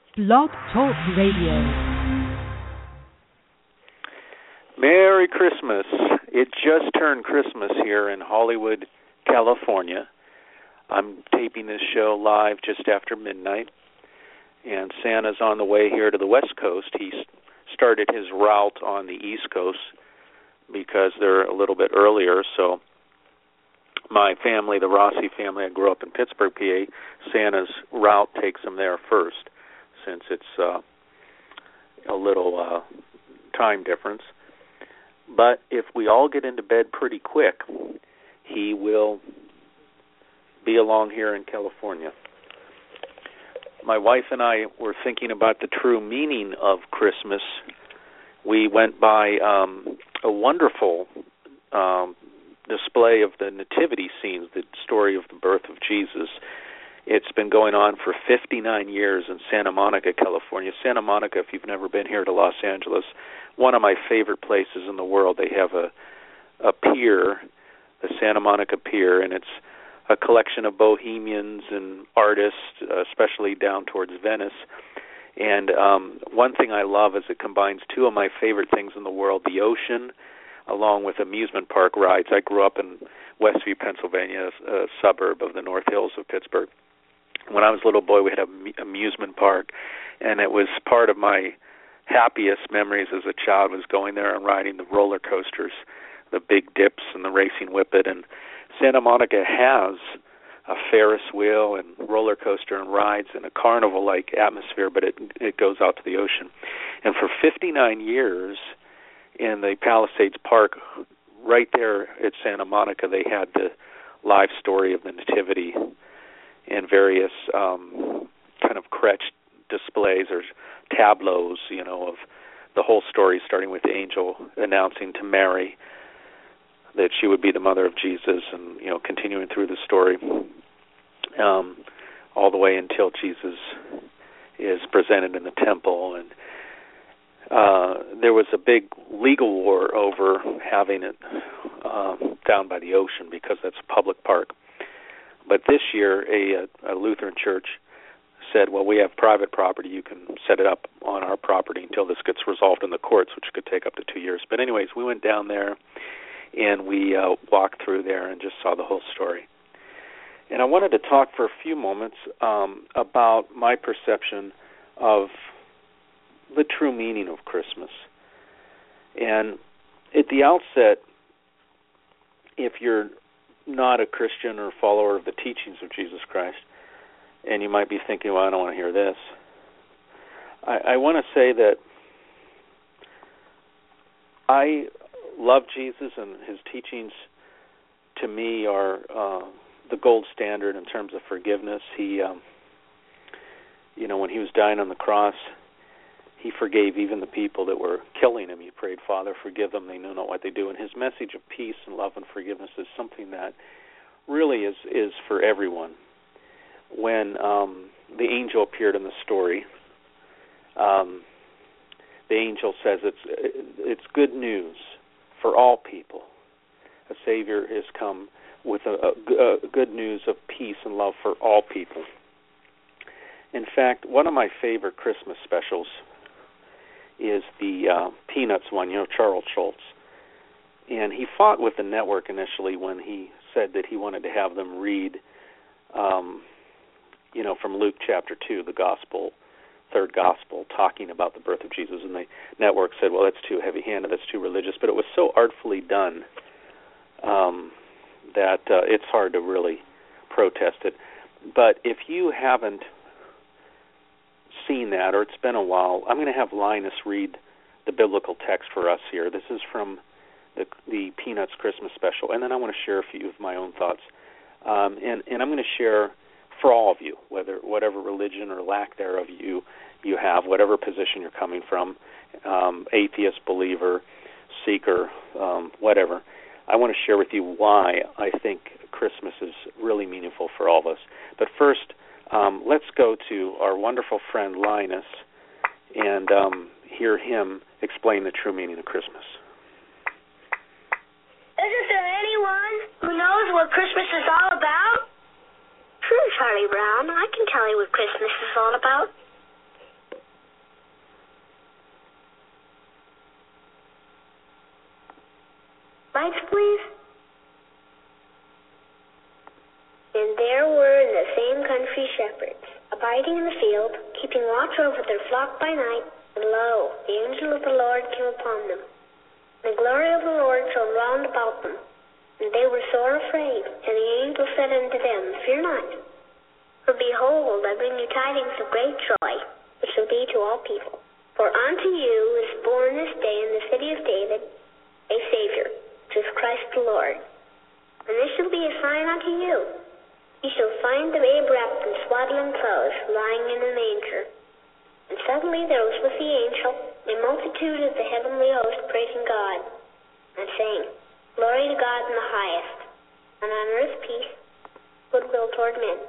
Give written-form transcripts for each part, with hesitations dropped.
Blog Talk Radio. Merry Christmas. It just turned Christmas here in Hollywood, California. I'm taping this show live just after midnight, and Santa's on the way here to the West Coast. He started his route on the East Coast because they're a little bit earlier, so my family, the Rossi family, I grew up in Pittsburgh, PA, Santa's route takes him there first, since it's a little time difference. But if we all get into bed pretty quick, he will be along here in California. My wife and I were thinking about the true meaning of Christmas. We went by a wonderful display of the nativity scenes, the story of the birth of Jesus. It's been going on for 59 years in Santa Monica, California. Santa Monica, if you've never been here to Los Angeles, one of my favorite places in the world. They have a pier, the Santa Monica Pier, and it's a collection of bohemians and artists, especially down towards Venice. And one thing I love is it combines two of my favorite things in the world, the ocean, along with amusement park rides. I grew up in Westview, Pennsylvania, a suburb of the North Hills of Pittsburgh. When I was a little boy, we had an amusement park, and it was part of my happiest memories as a child was going there and riding the roller coasters, the big dips and the racing whippet. And Santa Monica has a Ferris wheel and roller coaster and rides and a carnival-like atmosphere, but it goes out to the ocean. And for 59 years in the Palisades Park, right there at Santa Monica, they had the live story of the Nativity and various kind of crutch displays or tableaus, of the whole story, starting with the angel announcing to Mary that she would be the mother of Jesus, and continuing through the story all the way until Jesus is presented in the temple. And there was a big legal war over having it down by the ocean because that's a public park. But this year, a Lutheran church said, well, we have private property. You can set it up on our property until this gets resolved in the courts, which could take up to 2 years. But anyways, we went down there, and we walked through there and just saw the whole story. And I wanted to talk for a few moments about my perception of the true meaning of Christmas. And at the outset, if you're not a Christian or follower of the teachings of Jesus Christ, and you might be thinking, well, I don't want to hear this, I want to say that I love Jesus, and his teachings to me are the gold standard in terms of forgiveness. He, when he was dying on the cross, he forgave even the people that were killing him. He prayed, Father, forgive them, they know not what they do. And his message of peace and love and forgiveness is something that really is for everyone. When the angel appeared in the story, the angel says it's good news for all people. A Savior has come with a good news of peace and love for all people. In fact, one of my favorite Christmas specials is the Peanuts one, Charles Schultz. And he fought with the network initially when he said that he wanted to have them read, from Luke chapter 2, the gospel, third gospel, talking about the birth of Jesus. And the network said, well, that's too heavy-handed, that's too religious. But it was so artfully done that it's hard to really protest it. But if you haven't seen that, or it's been a while, I'm going to have Linus read the biblical text for us here. This is from the Peanuts Christmas special, and then I want to share a few of my own thoughts. And I'm going to share for all of you, whatever religion or lack thereof you have, whatever position you're coming from, atheist, believer, seeker, whatever. I want to share with you why I think Christmas is really meaningful for all of us. But first, let's go to our wonderful friend Linus and hear him explain the true meaning of Christmas. Isn't there anyone who knows what Christmas is all about? Sure, Charlie Brown. I can tell you what Christmas is all about. lights, please? And there were in the same country shepherds, abiding in the field, keeping watch over their flock by night. And lo, the angel of the Lord came upon them. And the glory of the Lord shone round about them. And they were sore afraid. And the angel said unto them, Fear not. For behold, I bring you tidings of great joy, which shall be to all people. For unto you is born this day in the city of David a Savior, which is Christ the Lord. And this shall be a sign unto you. Ye shall find the babe wrapped in swaddling clothes, lying in a manger. And suddenly there was with the angel a multitude of the heavenly host praising God, and saying, Glory to God in the highest, and on earth peace, goodwill toward men.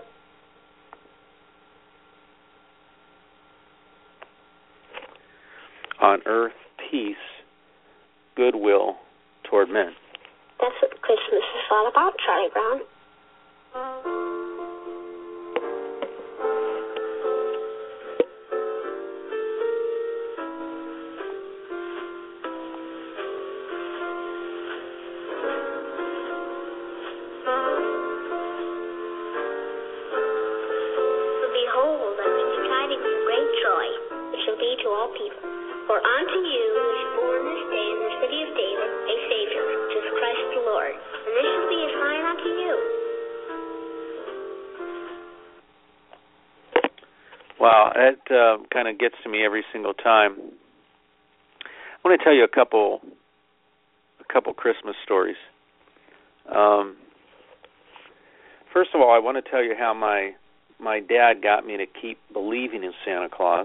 On earth, peace, goodwill toward men. That's what Christmas is all about, Charlie Brown. For behold, I bring you tidings of great joy, which shall be to all people. For unto you is born this day in the city of David a Savior, which is Christ the Lord. And this shall be a sign unto you. Wow, that kind of gets to me every single time. I want to tell you a couple Christmas stories. First of all, I want to tell you how my dad got me to keep believing in Santa Claus.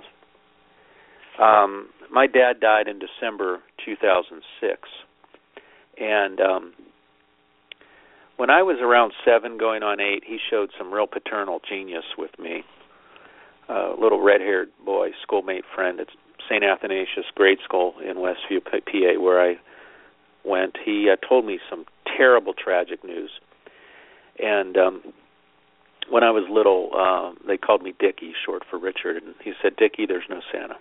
My dad died in December 2006, and when I was around 7 going on 8, he showed some real paternal genius with me. A little red-haired boy, schoolmate friend at St. Athanasius Grade School in Westview, PA, where I went. He told me some terrible, tragic news. And when I was little, they called me Dickie, short for Richard, and he said, Dickie, there's no Santa.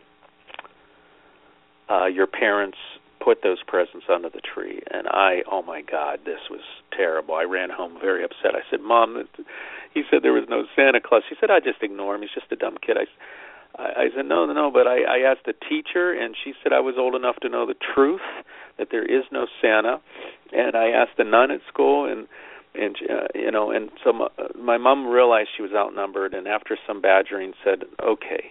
Your parents put those presents under the tree. And oh my God, this was terrible. I ran home very upset. I said, Mom, he said there was no Santa Claus. She said, I just ignore him. He's just a dumb kid. I said, no, but I asked the teacher, and she said I was old enough to know the truth, that there is no Santa. And I asked the nun at school, and so my mom realized she was outnumbered, and after some badgering said, okay.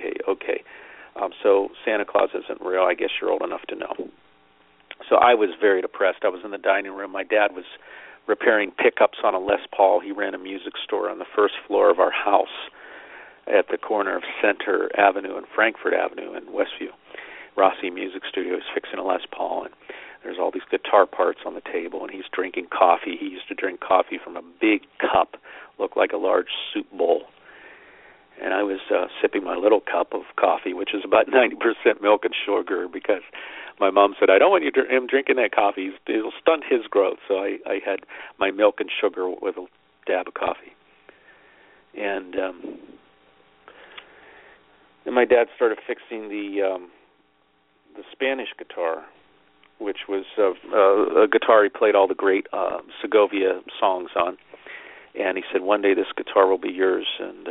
So Santa Claus isn't real. I guess you're old enough to know. So I was very depressed. I was in the dining room. My dad was repairing pickups on a Les Paul. He ran a music store on the first floor of our house at the corner of Center Avenue and Frankfurt Avenue in Westview. Rossi Music Studio is fixing a Les Paul, and there's all these guitar parts on the table, and he's drinking coffee. He used to drink coffee from a big cup, looked like a large soup bowl. And I was sipping my little cup of coffee, which is about 90% milk and sugar, because my mom said, I don't want him drinking that coffee. It'll stunt his growth. So I had my milk and sugar with a dab of coffee. And then my dad started fixing the Spanish guitar, which was a guitar he played all the great Segovia songs on. And he said, one day this guitar will be yours. And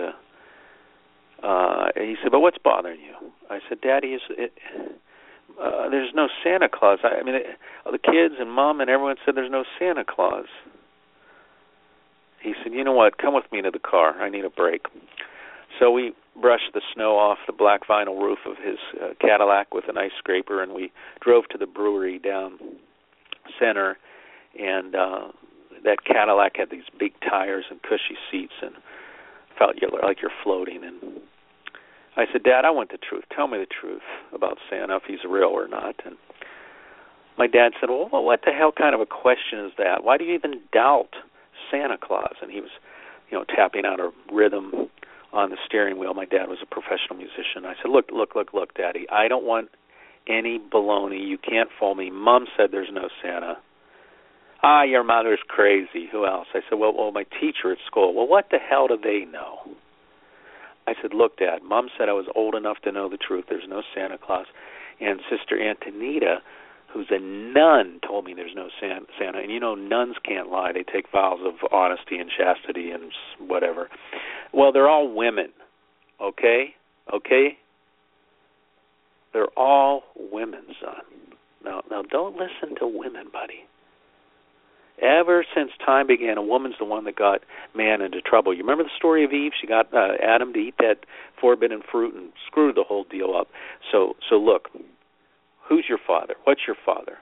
he said, but what's bothering you? I said, Daddy, there's no Santa Claus. I mean, the kids and Mom and everyone said there's no Santa Claus. He said, you know what, come with me to the car. I need a break. So we brushed the snow off the black vinyl roof of his Cadillac with an ice scraper, and we drove to the brewery down Center, and that Cadillac had these big tires and cushy seats and felt like you're floating. And I said, Dad, I want the truth. Tell me the truth about Santa, if he's real or not. And my dad said, well, what the hell kind of a question is that? Why do you even doubt Santa Claus? And he was, tapping out a rhythm on the steering wheel. My dad was a professional musician. I said, look, Daddy, I don't want any baloney. You can't fool me. Mom said there's no Santa. Your mother's crazy. Who else? I said, well, my teacher at school. Well, what the hell do they know? I said, look, Dad, Mom said I was old enough to know the truth. There's no Santa Claus. And Sister Antonita, who's a nun, told me there's no Santa. And you know, nuns can't lie. They take vows of honesty and chastity and whatever. Well, they're all women, okay? Okay? They're all women, son. Now, don't listen to women, buddy. Ever since time began, a woman's the one that got man into trouble. You remember the story of Eve? She got Adam to eat that forbidden fruit and screwed the whole deal up. So look, who's your father? What's your father?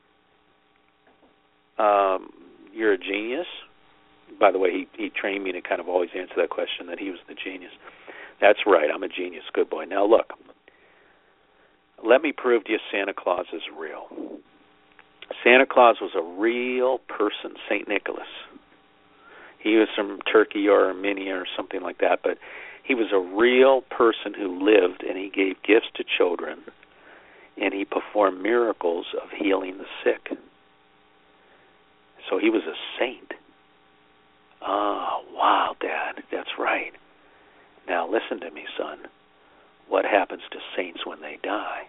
You're a genius. By the way, he trained me to kind of always answer that question, that he was the genius. That's right, I'm a genius. Good boy. Now look, let me prove to you Santa Claus is real. Santa Claus was a real person, St. Nicholas. He was from Turkey or Armenia or something like that, but he was a real person who lived, and he gave gifts to children, and he performed miracles of healing the sick. So he was a saint. Oh, wow, Dad, that's right. Now listen to me, son. What happens to saints when they die?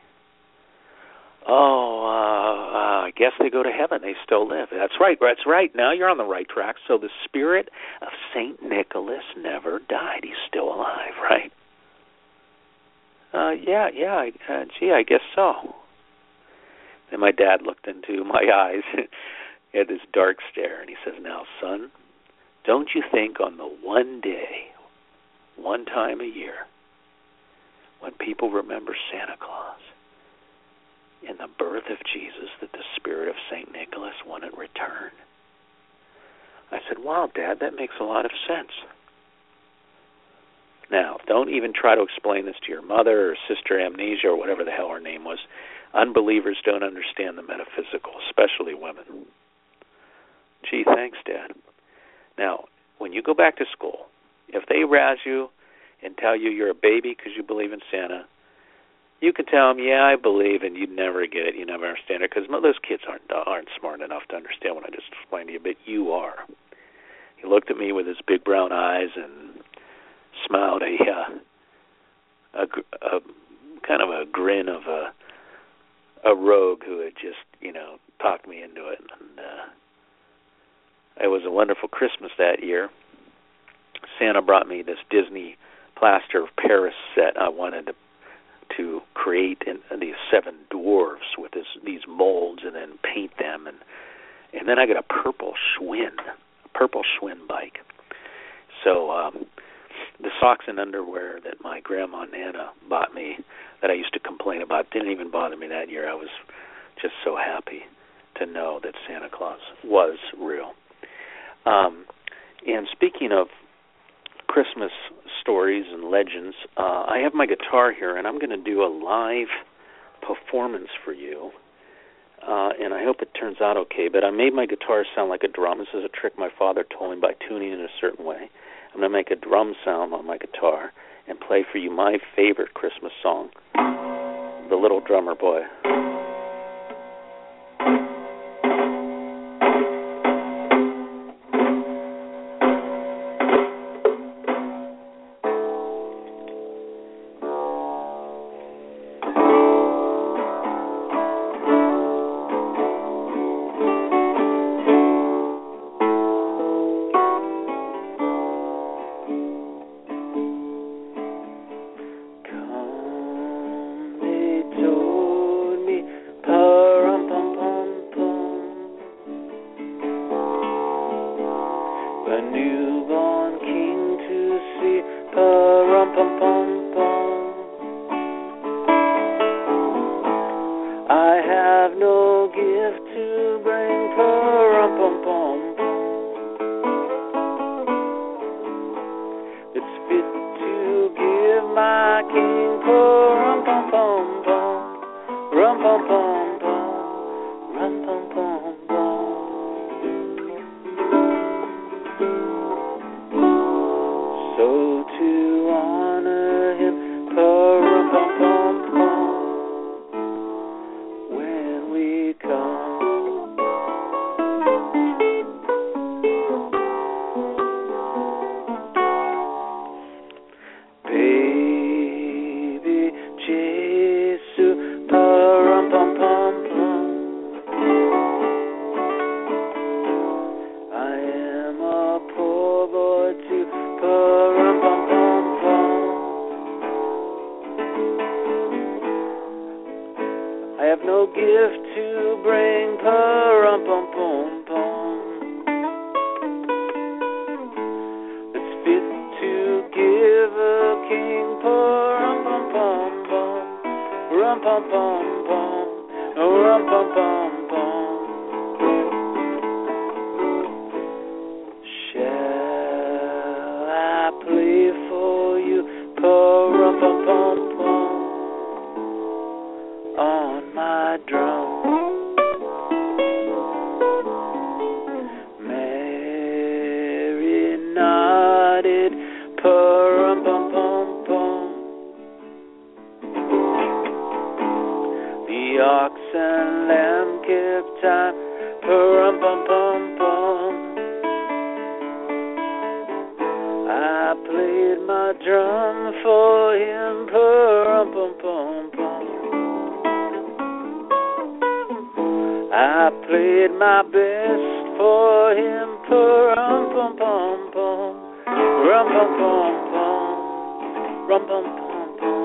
I guess they go to heaven. They still live. That's right. That's right. Now you're on the right track. So the spirit of St. Nicholas never died. He's still alive, right? I guess so. Then my dad looked into my eyes. He had this dark stare, and he says, now, son, don't you think on the one day, one time a year, when people remember Santa Claus and the birth of Jesus, that the spirit of St. Nicholas wouldn't return? I said, wow, Dad, that makes a lot of sense. Now, don't even try to explain this to your mother or Sister Amnesia or whatever the hell her name was. Unbelievers don't understand the metaphysical, especially women. Gee, thanks, Dad. Now, when you go back to school, if they razz you and tell you you're a baby because you believe in Santa, you can tell them, yeah, I believe, and you'd never get it, you never understand it, because those kids aren't smart enough to understand what I just explained to you, but you are. He looked at me with his big brown eyes and smiled a kind of a grin of a rogue who had just, talked me into it. And it was a wonderful Christmas that year. Santa brought me this Disney plaster of Paris set I wanted to create these 7 dwarfs with these molds and then paint them. And then I got a purple Schwinn bike. So the socks and underwear that my grandma Nana bought me that I used to complain about didn't even bother me that year. I was just so happy to know that Santa Claus was real. And speaking of Christmas stories and legends, I have my guitar here, and I'm going to do a live performance for you. And I hope it turns out okay, but I made my guitar sound like a drum. This is a trick my father told me by tuning in a certain way. I'm going to make a drum sound on my guitar and play for you my favorite Christmas song, The Little Drummer Boy. Baby Jesus, pa-rum-pum-pum. have no gift to bring, pa-rum-pum-pum-pum, that's fit to give a king, pa-rum-pum-pum-pum, rum-pum-pum-pum, rum-pum-pum-pum. Shall I play for you, pa-rum-pum-pum-pum, on my drum? Mary nodded, pa-rum-pum-pum-pum. The ox and lamb kept time, pa-rum-pum-pum-pum. I played my drum for him, pa-rum-pum-pum-pum. I played my best for him, pa-rum-pum-pum-pum, rum-pum-pum-pum, rum-pum-pum-pum.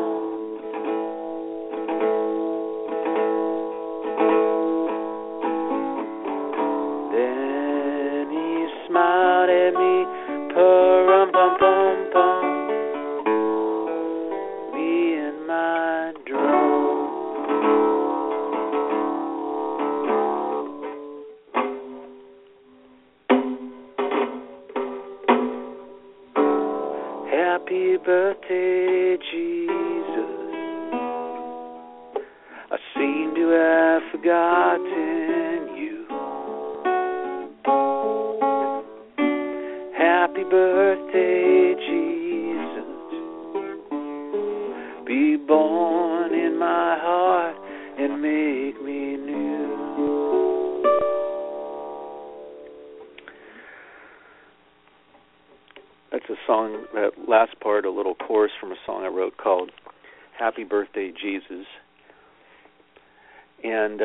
Then he smiled at me, pa-rum-pum-pum-pum, me and my drum. Happy birthday, Jesus. I seem to have forgotten you. Happy birthday, Jesus. Be born in my heart and make me new. That's a song, that last part, a little chorus from a song I wrote called Happy Birthday, Jesus. And,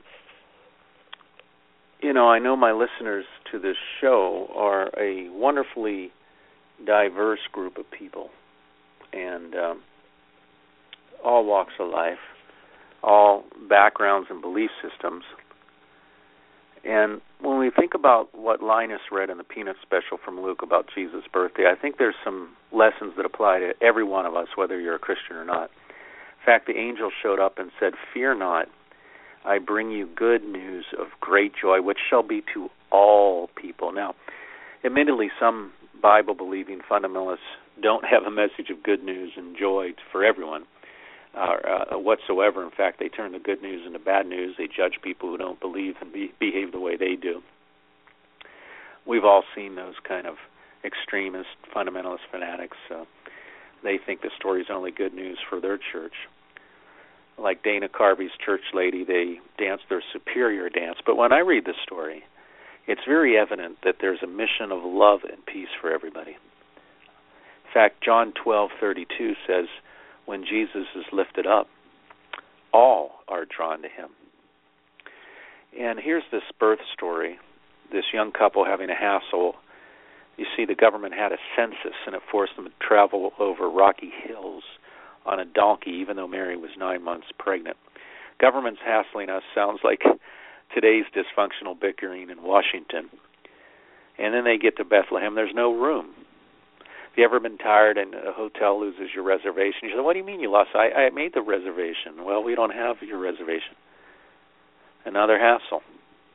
I know my listeners to this show are a wonderfully diverse group of people, and all walks of life, all backgrounds and belief systems. And when we think about what Linus read in the Peanut Special from Luke about Jesus' birthday, I think there's some lessons that apply to every one of us, whether you're a Christian or not. In fact, the angel showed up and said, "Fear not, I bring you good news of great joy, which shall be to all people." Now, admittedly, some Bible-believing fundamentalists don't have a message of good news and joy for everyone whatsoever. In fact, they turn the good news into bad news. They judge people who don't believe and behave the way they do. We've all seen those kind of extremist, fundamentalist fanatics. They think the story's only good news for their church. Like Dana Carvey's church lady, they dance their superior dance. But when I read the story, it's very evident that there's a mission of love and peace for everybody. In fact, John 12:32 says, when Jesus is lifted up, all are drawn to him. And here's this birth story, this young couple having a hassle. You see, the government had a census, and it forced them to travel over rocky hills on a donkey, even though Mary was 9 months pregnant. Government's hassling us sounds like today's dysfunctional bickering in Washington. And then they get to Bethlehem, there's no room. Have you ever been tired and a hotel loses your reservation? You say, "What do you mean you lost? I made the reservation." Well, we don't have your reservation. Another hassle.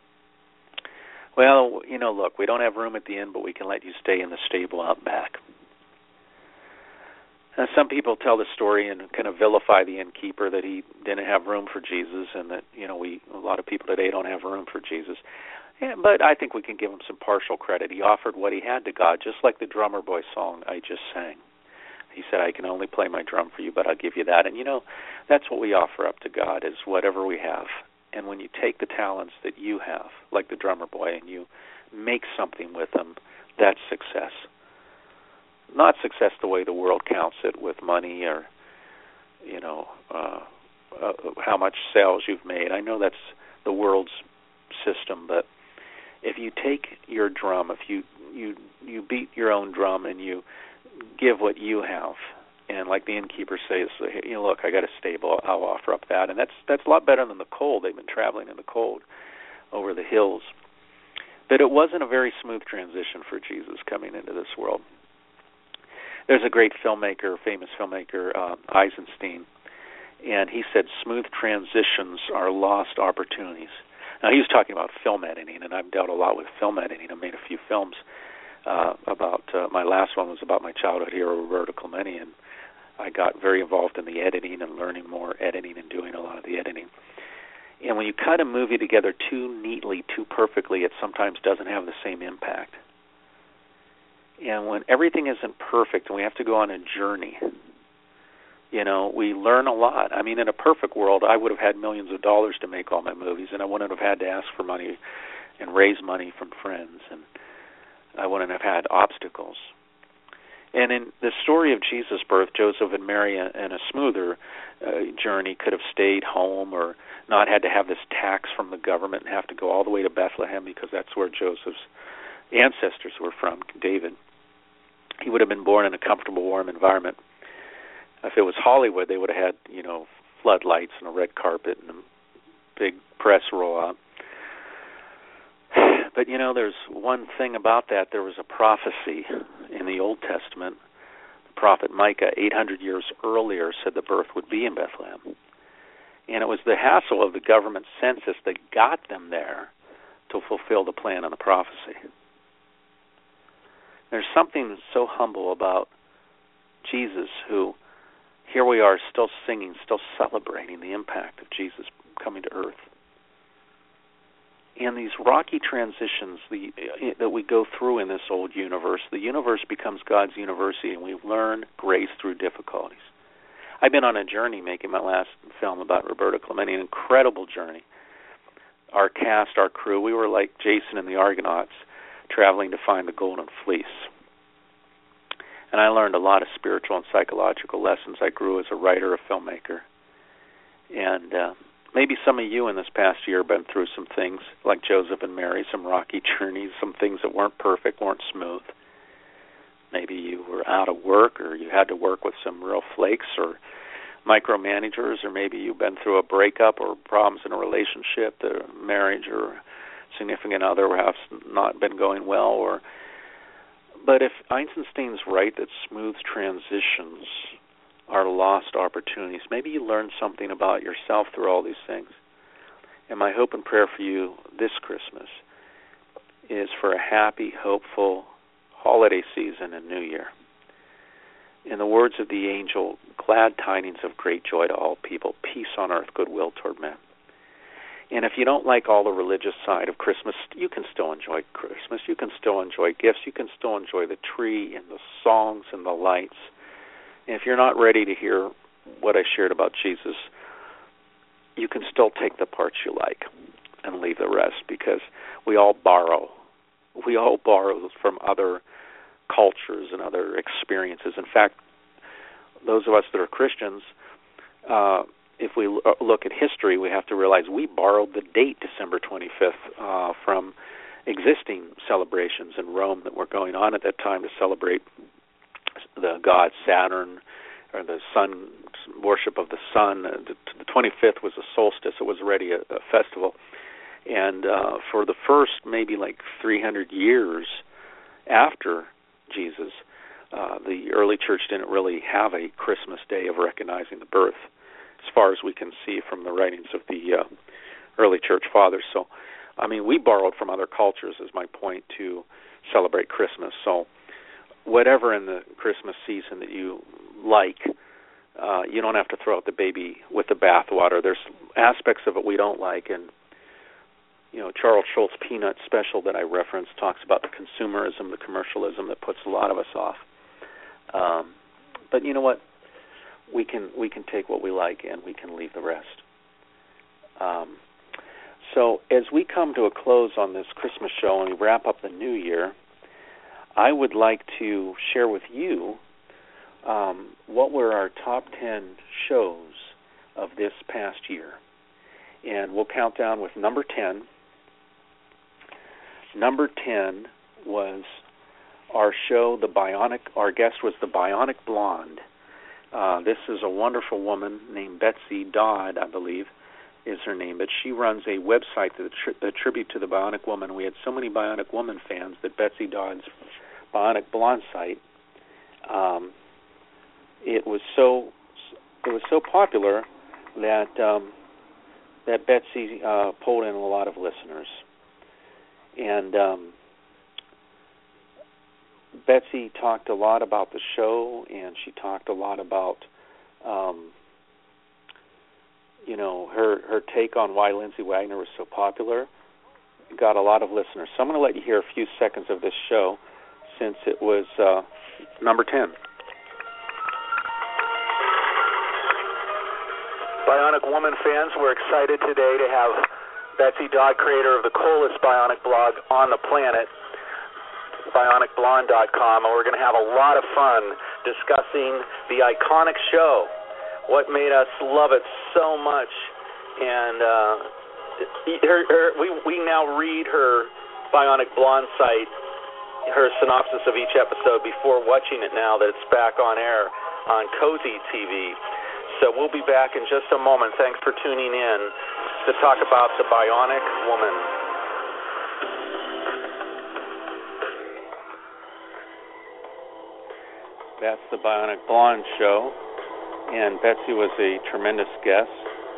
Well, look, we don't have room at the inn, but we can let you stay in the stable out back. Some people tell the story and kind of vilify the innkeeper that he didn't have room for Jesus, and that a lot of people today don't have room for Jesus. Yeah, but I think we can give him some partial credit. He offered what he had to God, just like the Drummer Boy song I just sang. He said, "I can only play my drum for you, but I'll give you that." And that's what we offer up to God, is whatever we have. And when you take the talents that you have, like the Drummer Boy, and you make something with them, that's success. Not success the way the world counts it, with money or, how much sales you've made. I know that's the world's system, but if you take your drum, if you beat your own drum and you give what you have, And like the innkeeper says, hey, look, I got a stable. I'll offer up that. And that's a lot better than the cold. They've been traveling in the cold over the hills. But it wasn't a very smooth transition for Jesus coming into this world. There's a great filmmaker, famous filmmaker, Eisenstein, and he said smooth transitions are lost opportunities. Now, he was talking about film editing, and I've dealt a lot with film editing. I made a few films my last one was about my childhood hero, Roberto Clemente, and I got very involved in the editing and learning more editing and doing a lot of the editing. And when you cut a movie together too neatly, too perfectly, it sometimes doesn't have the same impact. And when everything isn't perfect and we have to go on a journey, we learn a lot. I mean, in a perfect world, I would have had millions of dollars to make all my movies, and I wouldn't have had to ask for money and raise money from friends, and I wouldn't have had obstacles. And in the story of Jesus' birth, Joseph and Mary, in a smoother journey, could have stayed home or not had to have this tax from the government and have to go all the way to Bethlehem, because that's where Joseph's ancestors were from, David. He would have been born in a comfortable, warm environment. If it was Hollywood, they would have had, floodlights and a red carpet and a big press roll-out. But, there's one thing about that. There was a prophecy in the Old Testament. The prophet Micah, 800 years earlier, said the birth would be in Bethlehem. And it was the hassle of the government census that got them there to fulfill the plan and the prophecy. There's something so humble about Jesus, who, here we are still singing, still celebrating the impact of Jesus coming to earth. And these rocky transitions that we go through in this old universe, the universe becomes God's university, and we learn grace through difficulties. I've been on a journey making my last film about Roberto Clemente, an incredible journey. Our cast, our crew, we were like Jason and the Argonauts, traveling to find the Golden Fleece. And I learned a lot of spiritual and psychological lessons. I grew as a writer, a filmmaker. And maybe some of you in this past year have been through some things like Joseph and Mary, some rocky journeys, some things that weren't perfect, weren't smooth. Maybe you were out of work, or you had to work with some real flakes or micromanagers, or maybe you've been through a breakup or problems in a relationship, the marriage or significant other has not been going well. But if Eisenstein's right that smooth transitions are lost opportunities, maybe you learned something about yourself through all these things. And my hope and prayer for you this Christmas is for a happy, hopeful holiday season and New Year. In the words of the angel, glad tidings of great joy to all people, peace on earth, goodwill toward men. And if you don't like all the religious side of Christmas, you can still enjoy Christmas. You can still enjoy gifts. You can still enjoy the tree and the songs and the lights. And if you're not ready to hear what I shared about Jesus, you can still take the parts you like and leave the rest, because we all borrow. We all borrow from other cultures and other experiences. In fact, those of us that are Christians, if we look at history, we have to realize we borrowed the date December 25th from existing celebrations in Rome that were going on at that time to celebrate the god Saturn, or the sun, worship of the sun. The 25th was a solstice. It was already a festival. And for the first maybe like 300 years after Jesus, the early church didn't really have a Christmas day of recognizing the birth, as far as we can see from the writings of the early church fathers. So, I mean, we borrowed from other cultures, is my point, to celebrate Christmas. So whatever in the Christmas season that you like, you don't have to throw out the baby with the bathwater. There's aspects of it we don't like, and Charles Schultz Peanut Special that I referenced talks about the consumerism, the commercialism that puts a lot of us off. But you know what? We can take what we like and we can leave the rest. So as we come to a close on this Christmas show and we wrap up the new year, I would like to share with you what were our top 10 shows of this past year. And we'll count down with number 10. Number 10 was our show, our guest was the Bionic Blonde. This is a wonderful woman named Betsy Dodd, I believe, is her name, but she runs a website that a tribute to the Bionic Woman. We had so many Bionic Woman fans that Betsy Dodd's Bionic Blonde site, it was so popular that that Betsy pulled in a lot of listeners, and Betsy talked a lot about the show, and she talked a lot about her take on why Lindsay Wagner was so popular. Got a lot of listeners. So I'm going to let you hear a few seconds of this show since it was number 10. Bionic Woman fans, we're excited today to have Betsy Dodd, creator of the coolest Bionic blog on the planet, BionicBlonde.com, and we're going to have a lot of fun discussing the iconic show, what made us love it so much, and we now read her Bionic Blonde site, her synopsis of each episode before watching it now that it's back on air on Cozy TV. So we'll be back in just a moment. Thanks for tuning in to talk about the Bionic Woman. That's the Bionic Blonde show, and Betsy was a tremendous guest.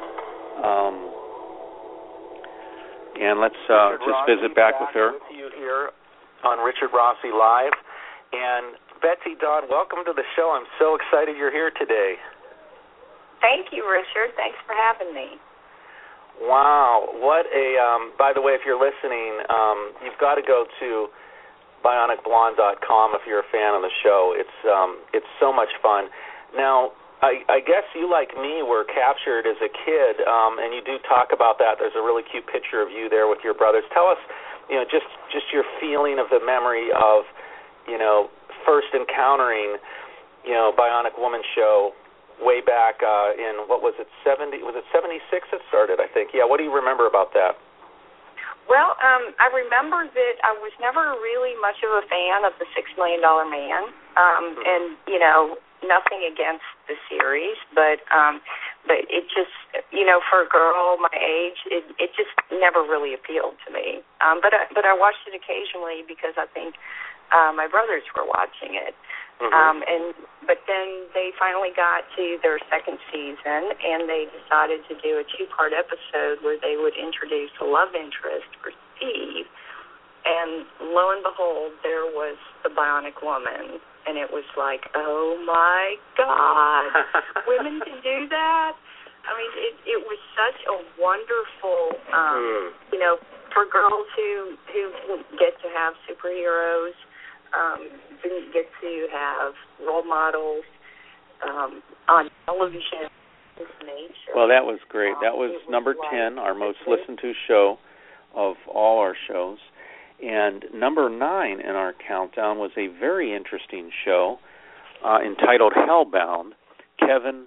And let's just visit back with her. With you here on Richard Rossi Live. And Betsy Dodd, welcome to the show. I'm so excited you're here today. Thank you, Richard. Thanks for having me. Wow. What a, by the way, if you're listening, you've got to go to BionicBlonde.com if you're a fan of the show. It's so much fun. Now, I guess you, like me, were captured as a kid, and you do talk about that. There's a really cute picture of you there with your brothers. Tell us, just your feeling of the memory of, first encountering, Bionic Woman show way back in, what was it, 70? Was it 76 it started, I think? Yeah, what do you remember about that? Well, I remember that I was never really much of a fan of the $6 Million Man, and, nothing against the series, but it just, for a girl my age, it just never really appealed to me. But I watched it occasionally because I think my brothers were watching it. But then they finally got to their second season, and they decided to do a 2-part episode where they would introduce a love interest for Steve. And lo and behold, there was the Bionic Woman. And it was like, oh, my God, women can do that? I mean, it was such a wonderful, for girls who get to have superheroes, didn't get to have role models on television. Well, that was great. That was number 10, our most listened to show of all our shows. And number 9 in our countdown was a very interesting show entitled Hellbound. Kevin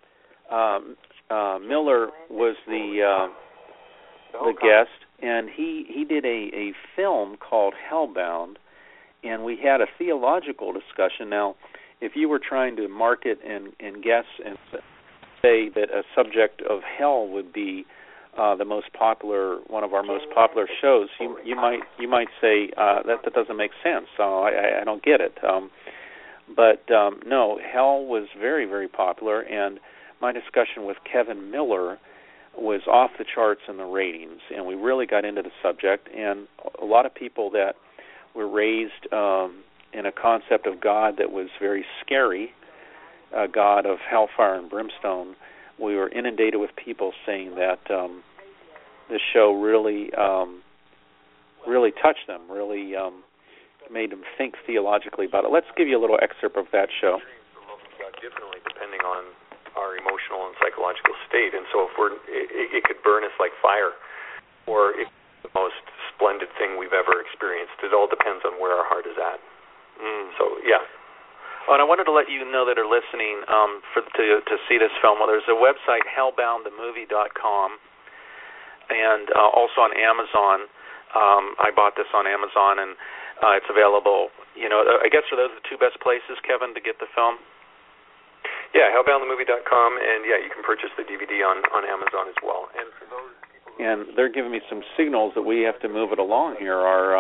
Miller was the guest, and he did a film called Hellbound, and we had a theological discussion. Now, if you were trying to market and guess and say that a subject of hell would be one of our most popular shows, you might say that doesn't make sense. So I don't get it. But no, hell was very, very popular, and my discussion with Kevin Miller was off the charts in the ratings, and we really got into the subject. And a lot of people that were raised in a concept of God that was very scary, a God of hellfire and brimstone, we were inundated with people saying that the show really touched them, really made them think theologically about it. Let's give you a little excerpt of that show. Differently, depending on our emotional and psychological state, and so if it could burn us like fire, or it's the most splendid thing we've ever experienced. It all depends on where our heart is at. So yeah. Oh, and I wanted to let you know that are listening to see this film. Well, there's a website, hellboundthemovie.com, and also on Amazon. I bought this on Amazon, and it's available. I guess are those the two best places, Kevin, to get the film? Yeah, hellboundthemovie.com, and you can purchase the DVD on Amazon as well. And for those people and they're giving me some signals that we have to move it along here.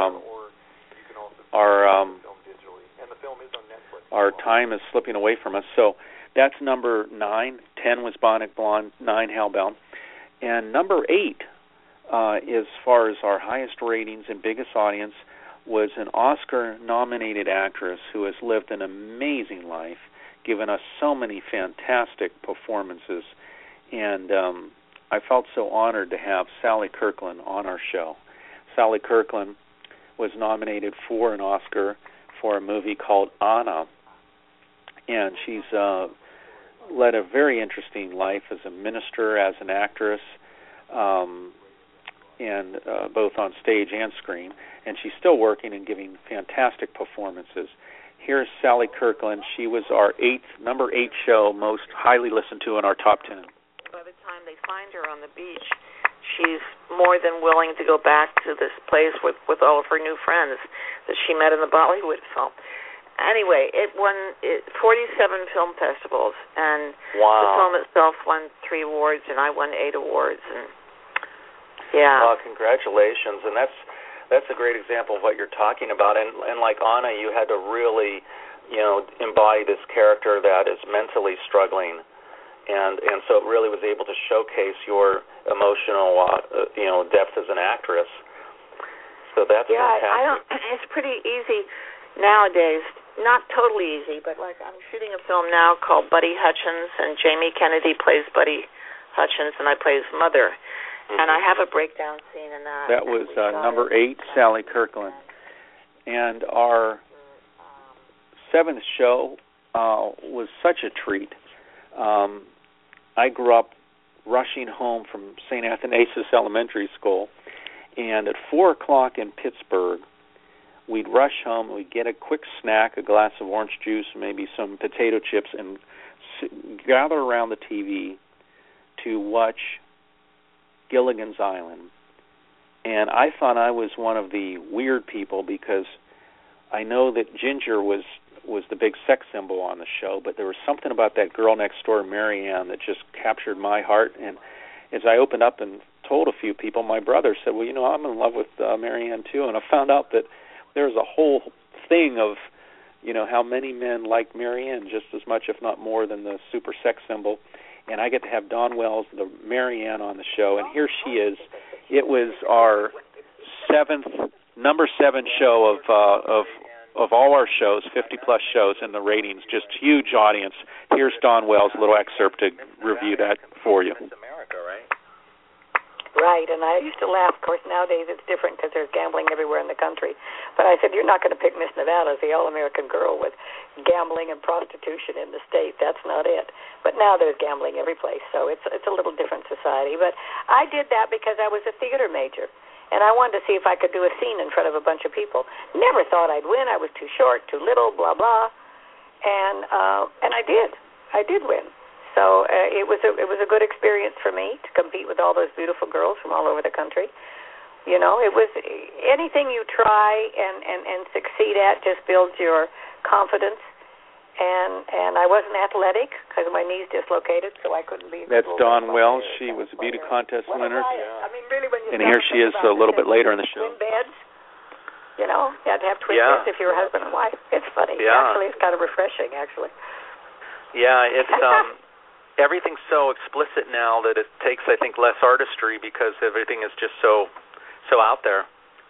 Our time is slipping away from us. So that's number 9. 10 was Bionic Blonde, 9 Hellbound. And number 8, as far as our highest ratings and biggest audience, was an Oscar-nominated actress who has lived an amazing life, given us so many fantastic performances. And I felt so honored to have Sally Kirkland on our show. Sally Kirkland was nominated for an Oscar for a movie called Anna, and she's led a very interesting life as a minister, as an actress, and both on stage and screen. And she's still working and giving fantastic performances. Here's Sally Kirkland. She was our number 8 show, most highly listened to in our top 10. By the time they find her on the beach, she's more than willing to go back to this place with all of her new friends that she met in the Bollywood film. Anyway, it won 47 film festivals, and the film itself won 3 awards, and I won 8 awards. And Well, congratulations, and that's a great example of what you're talking about. And like Anna, you had to really, embody this character that is mentally struggling, and so it really was able to showcase your emotional, depth as an actress. So that's fantastic. It's pretty easy nowadays. Not totally easy, but like I'm shooting a film now called Buddy Hutchins, and Jamie Kennedy plays Buddy Hutchins, and I play his mother. Mm-hmm. And I have a breakdown scene in that. That was number 8, Sally Kirkland. And our 7th show was such a treat. I grew up rushing home from St. Athanasius Elementary School, and at 4 o'clock in Pittsburgh, we'd rush home, we'd get a quick snack, a glass of orange juice, maybe some potato chips, and gather around the TV to watch Gilligan's Island. And I thought I was one of the weird people because I know that Ginger was the big sex symbol on the show, but there was something about that girl next door, Mary Ann, that just captured my heart. And as I opened up and told a few people, my brother said, well, I'm in love with Mary Ann too. And I found out that there's a whole thing of, how many men like Mary Ann just as much, if not more, than the super sex symbol. And I get to have Dawn Wells, the Mary Ann, on the show, and here she is. It was our number 7 show of all our shows, 50-plus shows in the ratings, just huge audience. Here's Dawn Wells, a little excerpt to review that for you. It's America, right? Right, and I used to laugh. Of course, nowadays it's different because there's gambling everywhere in the country. But I said, you're not going to pick Miss Nevada as the all-American girl with gambling and prostitution in the state. That's not it. But now there's gambling every place, so it's a little different society. But I did that because I was a theater major, and I wanted to see if I could do a scene in front of a bunch of people. Never thought I'd win. I was too short, too little, blah, blah. And I did. I did win. So it was a good experience for me to compete with all those beautiful girls from all over the country. It was anything you try and succeed at just builds your confidence. And I wasn't athletic because my knees dislocated, so I couldn't be. That's Dawn Wells. She was a beauty contest winner. I mean, really, when you and here she is a little bit later in the show. Twin beds. You had to have twin beds if you were husband and wife. It's funny. Yeah. Actually, it's kind of refreshing, actually. Yeah, it's everything's so explicit now that it takes, I think, less artistry because everything is just so out there.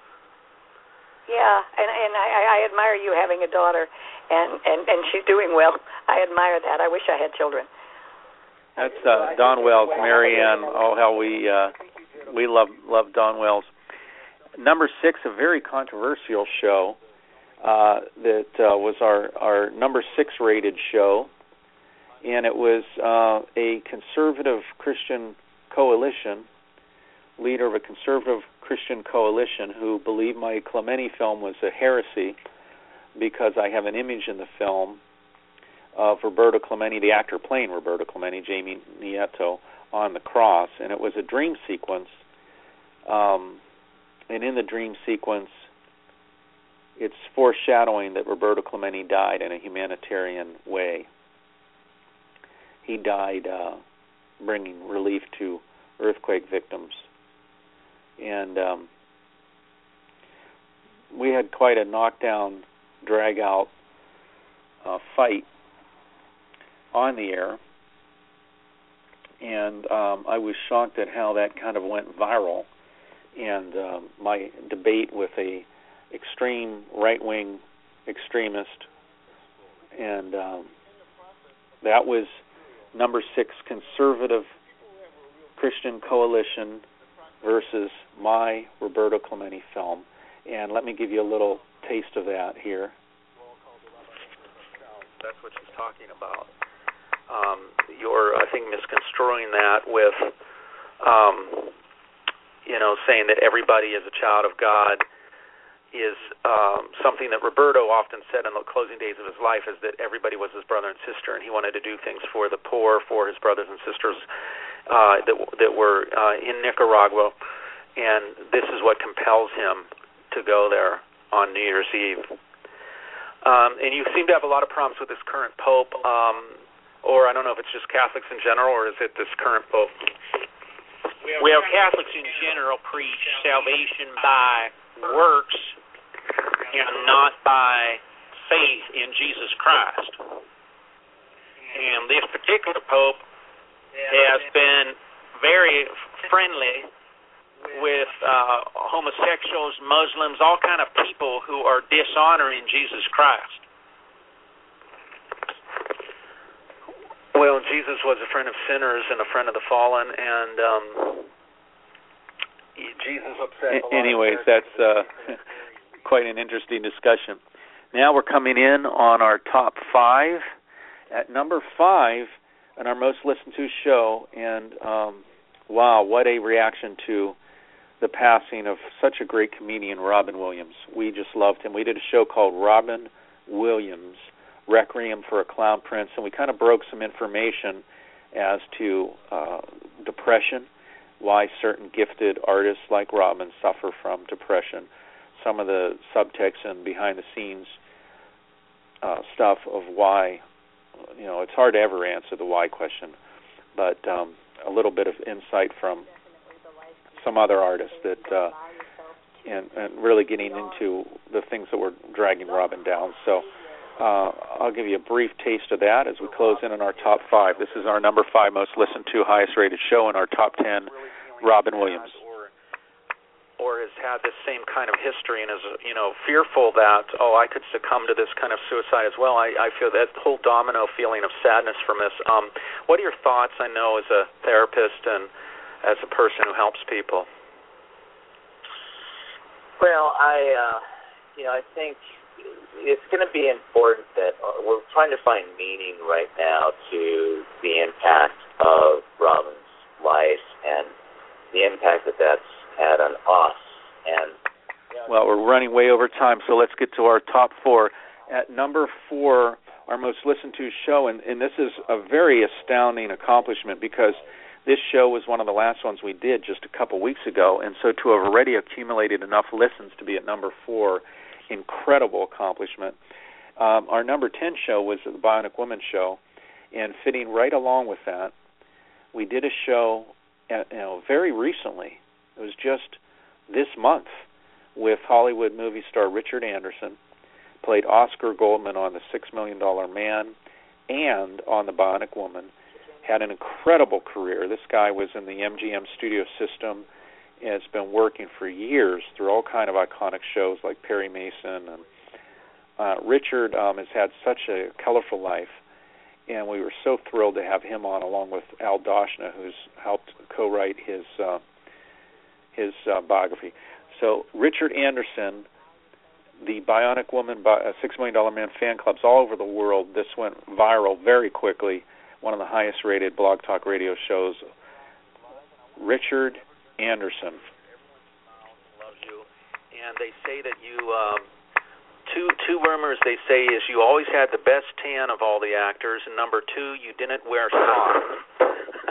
Yeah, and I admire you having a daughter, and she's doing well. I admire that. I wish I had children. That's Dawn Wells, Mary Ann. Oh, how we love Dawn Wells. Number 6, a very controversial show that was our number 6 rated show. And it was a conservative Christian coalition, leader of a conservative Christian coalition who believed my Clemente film was a heresy because I have an image in the film of Roberto Clemente, the actor playing Roberto Clemente, Jamie Nieto, on the cross. And it was a dream sequence. And in the dream sequence, it's foreshadowing that Roberto Clemente died in a humanitarian way. he died bringing relief to earthquake victims. And we had quite a knockdown, drag-out fight on the air. And I was shocked at how that kind of went viral. And my debate with a extreme right-wing extremist, and that was number 6 conservative Christian coalition versus my Roberto Clemente film. And let me give you a little taste of that here. That's what she's talking about. You're, I think, misconstruing that with, saying that everybody is a child of God is something that Roberto often said in the closing days of his life, is that everybody was his brother and sister, and he wanted to do things for the poor, for his brothers and sisters that were in Nicaragua, and this is what compels him to go there on New Year's Eve. And you seem to have a lot of problems with this current Pope, or I don't know if it's just Catholics in general, or is it this current Pope? Well, Catholics in general preach salvation by works and not by faith in Jesus Christ. And this particular Pope has been very friendly with homosexuals, Muslims, all kind of people who are dishonoring Jesus Christ. Well, Jesus was a friend of sinners and a friend of the fallen, and Jesus upset. Anyways, that's quite an interesting discussion. Now we're coming in on our top 5. At number 5 on our most listened to show, and wow, what a reaction to the passing of such a great comedian, Robin Williams. We just loved him. We did a show called Robin Williams, Requiem for a Clown Prince, and we kind of broke some information as to depression, why certain gifted artists like Robin suffer from depression, some of the subtext and behind-the-scenes stuff of why, it's hard to ever answer the why question, but a little bit of insight from some other artists that, and really getting into the things that were dragging Robin down. So I'll give you a brief taste of that as we close in on our top 5. This is our number 5 most listened to, highest rated show in our top 10, Robin Williams. Or has had this same kind of history and is, fearful that, I could succumb to this kind of suicide as well. I feel that whole domino feeling of sadness from this. What are your thoughts, I know, as a therapist and as a person who helps people? Well, I think it's going to be important that we're trying to find meaning right now to the impact of Robin's life and the impact that that's had on us. And well, we're running way over time, so let's get to our top 4. At number 4, our most listened to show, and this is a very astounding accomplishment because this show was one of the last ones we did just a couple weeks ago, and so to have already accumulated enough listens to be at number 4, incredible accomplishment. Our number 10 show was the Bionic Woman show, and fitting right along with that, we did a show very recently. It was just this month with Hollywood movie star Richard Anderson, played Oscar Goldman on The $6 Million Man and on The Bionic Woman. Had an incredible career. This guy was in the MGM studio system and has been working for years through all kind of iconic shows like Perry Mason. And Richard has had such a colorful life, and we were so thrilled to have him on along with Al Doshna, who's helped co-write his biography. So Richard Anderson, the Bionic Woman, $6 Million Man fan clubs all over the world. This went viral very quickly. One of the highest-rated Blog Talk Radio shows. Richard Anderson. Loves you. And they say that you, two rumors they say is you always had the best tan of all the actors, and number 2, you didn't wear socks.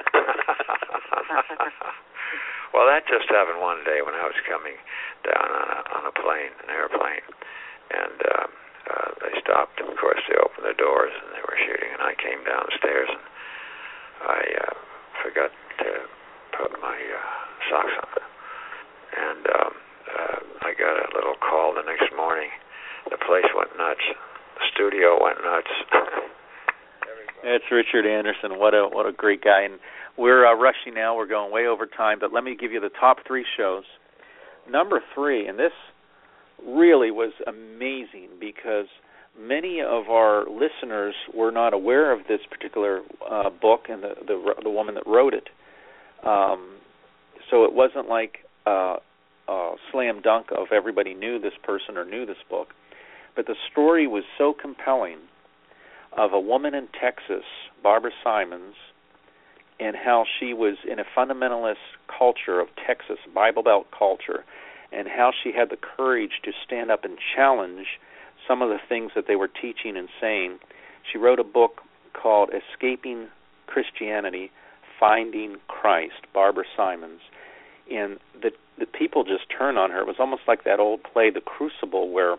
Well, that just happened one day when I was coming down on a plane, an airplane, and they stopped. Of course, they opened the doors and they were shooting, and I came downstairs and I forgot to put my socks on. And I got a little call the next morning. The place went nuts. The studio went nuts. It's Richard Anderson. What a great guy. And we're rushing now. We're going way over time. But let me give you the top 3 shows. Number 3, and this really was amazing because many of our listeners were not aware of this particular book and the woman that wrote it. So it wasn't like a slam dunk of everybody knew this person or knew this book. But the story was so compelling of a woman in Texas, Barbara Simons, and how she was in a fundamentalist culture of Texas, Bible Belt culture, and how she had the courage to stand up and challenge some of the things that they were teaching and saying. She wrote a book called Escaping Christianity, Finding Christ, Barbara Simons. And the people just turned on her. It was almost like that old play, The Crucible, where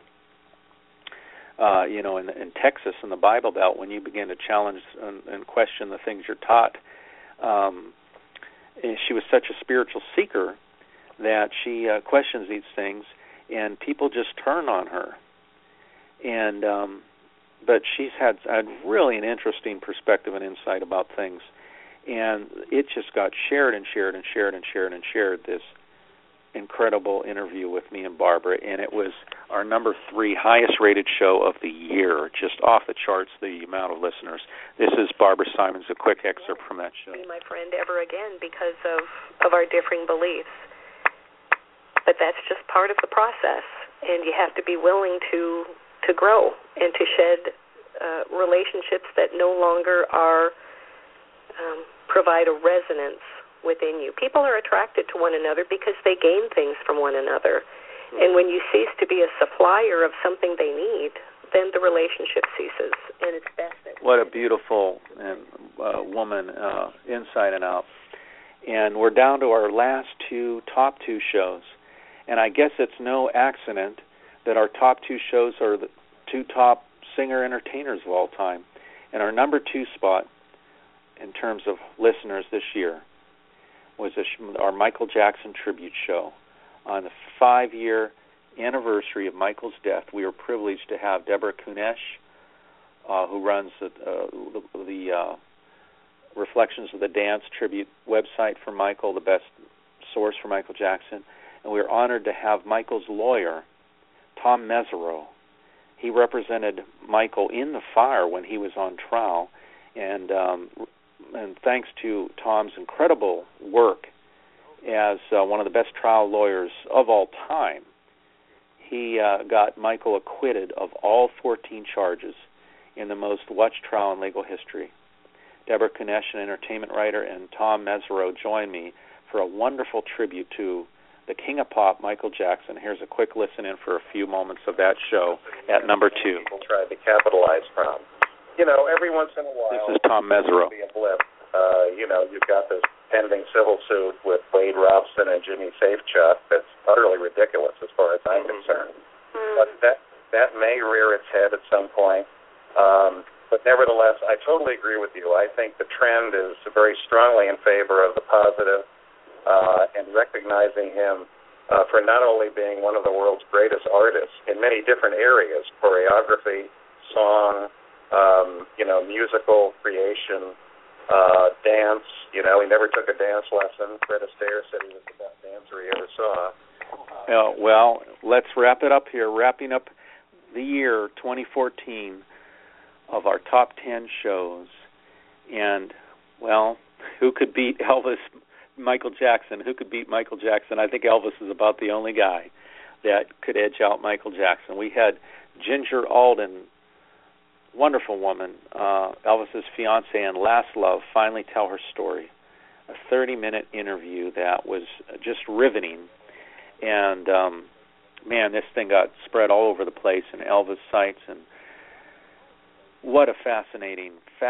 in Texas, in the Bible Belt, when you begin to challenge and question the things you're taught, and she was such a spiritual seeker that she questions these things, and people just turn on her. And but she's had really an interesting perspective and insight about things, and it just got shared and shared and shared and shared and shared. This incredible interview with me and Barbara, and it was our number 3 highest rated show of the year, just off the charts, the amount of listeners. This is Barbara Simons, a quick excerpt from that show. Be my friend ever again because of our differing beliefs. But that's just part of the process, and you have to be willing to grow and to shed relationships that no longer provide a resonance within you. People are attracted to one another because they gain things from one another. And when you cease to be a supplier of something they need, then the relationship ceases, and it's best that... What a beautiful woman, inside and out. And we're down to our last top 2 shows. And I guess it's no accident that our top 2 shows are the 2 top singer-entertainers of all time. And our number 2 spot, in terms of listeners this year, was our Michael Jackson tribute show. On the 5-year anniversary of Michael's death, we were privileged to have Deborah Kunesh, who runs the Reflections of the Dance tribute website for Michael, the best source for Michael Jackson. And we were honored to have Michael's lawyer, Tom Mesereau. He represented Michael in the fire when he was on trial, and thanks to Tom's incredible work as one of the best trial lawyers of all time, he got Michael acquitted of all 14 charges in the most watched trial in legal history. Deborah Kunesh, an entertainment writer, and Tom Mesereau joined me for a wonderful tribute to the King of Pop, Michael Jackson. Here's a quick listen in for a few moments of that show at number 2. People tried to capitalize from. Every once in a while, this is Tom Mesereau. Be a blip. You've got this pending civil suit with Wade Robson and Jimmy Safechuck that's utterly ridiculous as far as I'm concerned. But that may rear its head at some point. But nevertheless, I totally agree with you. I think the trend is very strongly in favor of the positive and recognizing him for not only being one of the world's greatest artists in many different areas, choreography, song, musical creation, dance. He never took a dance lesson. Fred Astaire said he was the best dancer he ever saw. Well, let's wrap it up here. Wrapping up the year 2014 of our top 10 shows. And, well, who could beat Michael Jackson? Who could beat Michael Jackson? I think Elvis is about the only guy that could edge out Michael Jackson. We had Ginger Alden, wonderful woman, Elvis's fiancée and last love, finally tell her story. A 30-minute interview that was just riveting. And, this thing got spread all over the place in Elvis sites. And what a fascinating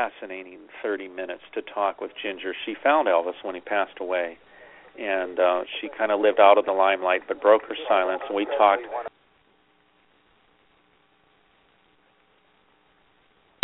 30 minutes to talk with Ginger. She found Elvis when he passed away. And she kind of lived out of the limelight but broke her silence. And we talked